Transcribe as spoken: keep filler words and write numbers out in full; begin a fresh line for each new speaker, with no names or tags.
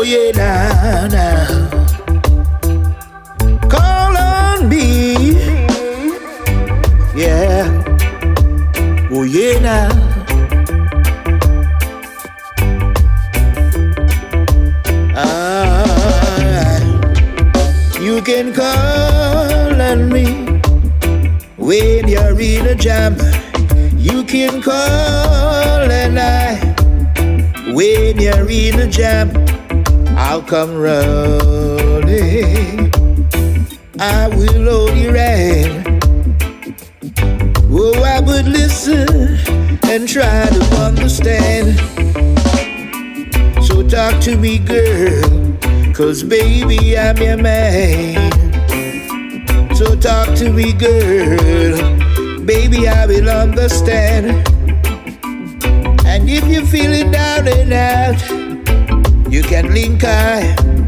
yeah, now, now. Call on me. Yeah. Oh, yeah, now. Ah, you can call on me when you're in a jam. You can call and I, when you're in a jam, I'll come running. I will hold your hand. Oh, I would listen and try to understand. So talk to me, girl, 'cause baby, I'm your man. So talk to me, girl, baby, I will understand. And if you're feeling down and out, you can link eye